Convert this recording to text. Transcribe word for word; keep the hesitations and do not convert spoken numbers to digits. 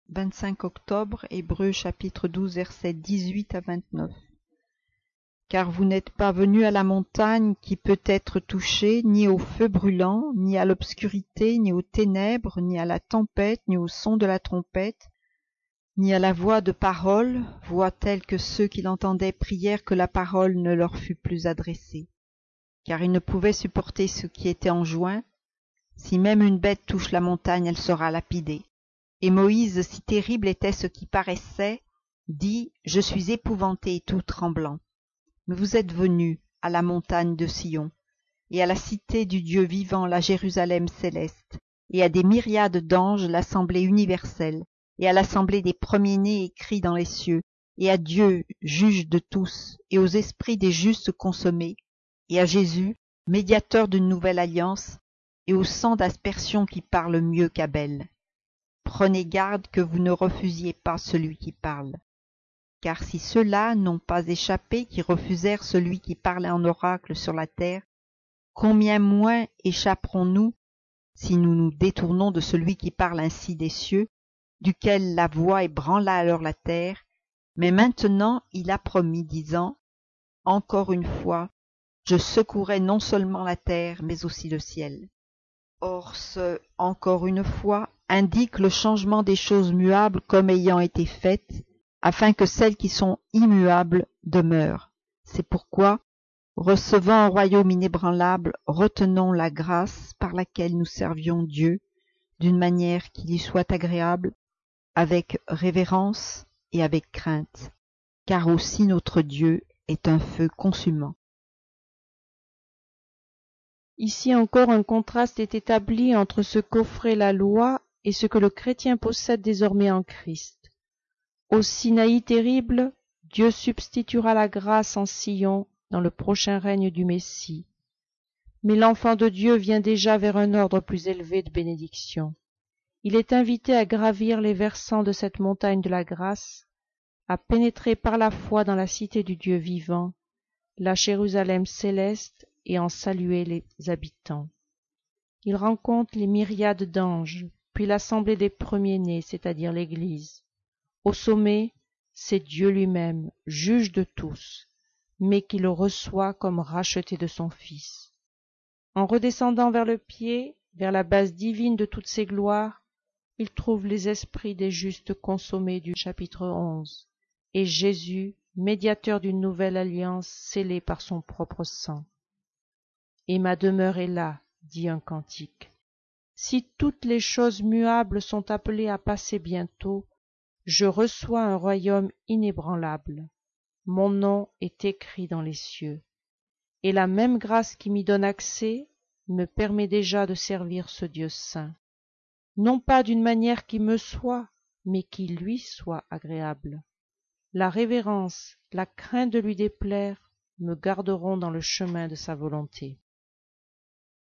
vingt-cinq octobre, Hébreux chapitre douze, versets dix-huit à vingt-neuf. Car vous n'êtes pas venus à la montagne qui peut être touchée, ni au feu brûlant, ni à l'obscurité, ni aux ténèbres, ni à la tempête, ni au son de la trompette, ni à la voix de parole, voix telle que ceux qui l'entendaient prièrent que la parole ne leur fût plus adressée. Car ils ne pouvaient supporter ce qui était enjoint. Si même une bête touche la montagne, elle sera lapidée. Et Moïse, si terrible était ce qui paraissait, dit « Je suis épouvanté et tout tremblant ». Mais vous êtes venus à la montagne de Sion, et à la cité du Dieu vivant, la Jérusalem céleste, et à des myriades d'anges, l'assemblée universelle, et à l'assemblée des premiers-nés écrits dans les cieux, et à Dieu, juge de tous, et aux esprits des justes consommés, et à Jésus, médiateur d'une nouvelle alliance, et au sang d'aspersion qui parle mieux qu'Abel. Prenez garde que vous ne refusiez pas celui qui parle. Car si ceux-là n'ont pas échappé, qui refusèrent celui qui parlait en oracle sur la terre, combien moins échapperons-nous si nous nous détournons de celui qui parle ainsi des cieux, duquel la voix ébranla alors la terre, mais maintenant il a promis, disant « Encore une fois, je secouerai non seulement la terre, mais aussi le ciel. » Or ce « encore une fois » indique le changement des choses muables comme ayant été faites, afin que celles qui sont immuables demeurent. C'est pourquoi, recevant un royaume inébranlable, retenons la grâce par laquelle nous servions Dieu, d'une manière qui lui soit agréable, avec révérence et avec crainte, car aussi notre Dieu est un feu consumant. Ici encore un contraste est établi entre ce qu'offrait la loi et ce que le chrétien possède désormais en Christ. Au Sinaï terrible, Dieu substituera la grâce en Sion dans le prochain règne du Messie. Mais l'enfant de Dieu vient déjà vers un ordre plus élevé de bénédiction. Il est invité à gravir les versants de cette montagne de la grâce, à pénétrer par la foi dans la cité du Dieu vivant, la Jérusalem céleste, et en saluer les habitants. Il rencontre les myriades d'anges, puis l'assemblée des premiers-nés, c'est-à-dire l'Église. Au sommet, c'est Dieu lui-même, juge de tous, mais qui le reçoit comme racheté de son Fils. En redescendant vers le pied, vers la base divine de toutes ses gloires, il trouve les esprits des justes consommés du chapitre onze, et Jésus, médiateur d'une nouvelle alliance scellée par son propre sang. Et ma demeure est là, dit un cantique. Si toutes les choses muables sont appelées à passer bientôt, je reçois un royaume inébranlable. Mon nom est écrit dans les cieux. Et la même grâce qui m'y donne accès me permet déjà de servir ce Dieu saint. Non pas d'une manière qui me soit, mais qui lui soit agréable. La révérence, la crainte de lui déplaire me garderont dans le chemin de sa volonté.